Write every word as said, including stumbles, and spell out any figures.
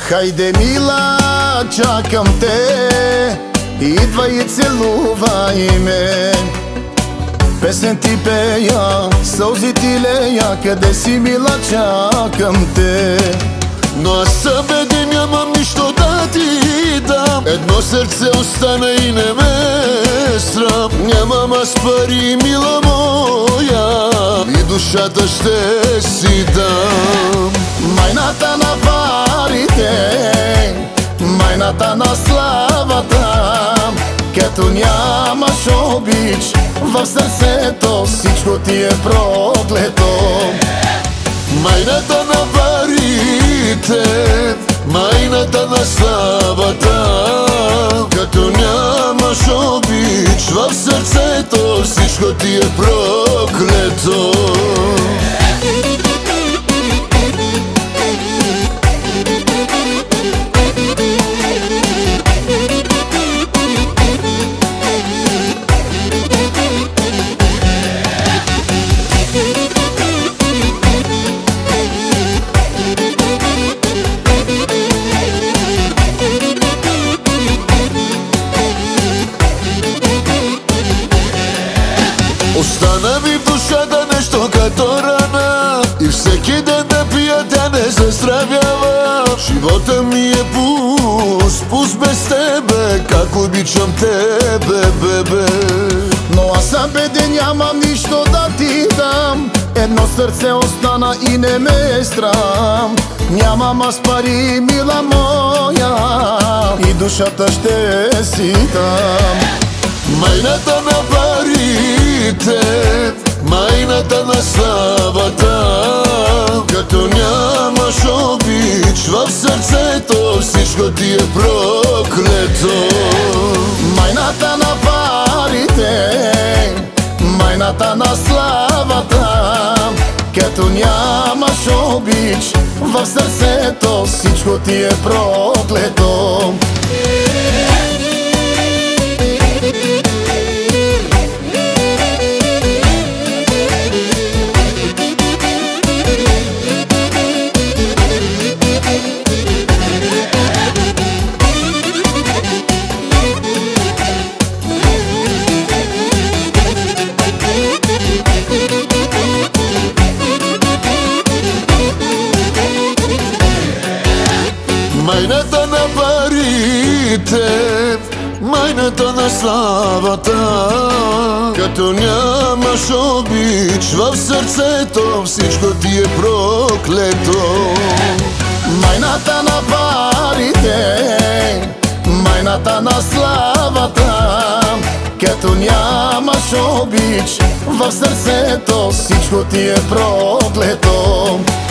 Хайде, мила, чакам те, идвай и целувай ме. Песен ти пея, сълзи ти лея, къде си, мила, чакам те. Но аз съм беден, нямам нищо да ти дам. Едно сърце остана и не ме срам. Нямам аз пари, мила моя, и душата ще си дам. Майната на парите, майната на славата, като нямаш обич в сърцето, всичко ти е проклето. Майната на парите, майната на славата, като нямаш обич в сърцето, всичко ти е проклето. Остана ми в душата нещо като рана, и всеки ден да пия тя не заздравява. Живота ми е пуст, пуст без тебе, как обичам тебе, бебе. Но аз съм беден, нямам нищо да ти дам. Едно сърце остана и не ме е срам. Нямам аз пари, мила моя, и душата ще си дам. Майната на парите, майната на славата, като нямаш обич в сърцето, всичко ти е проклето. Майната на парите, майната на славата, като нямаш обич в сърцето, всичко ти е проклето. Майната на парите, майната на славата, като нямаш обич в сърцето, всичко ти е проклето. Майната на парите, майната на славата, като нямаш обич в сърцето, всичко ти е проклето.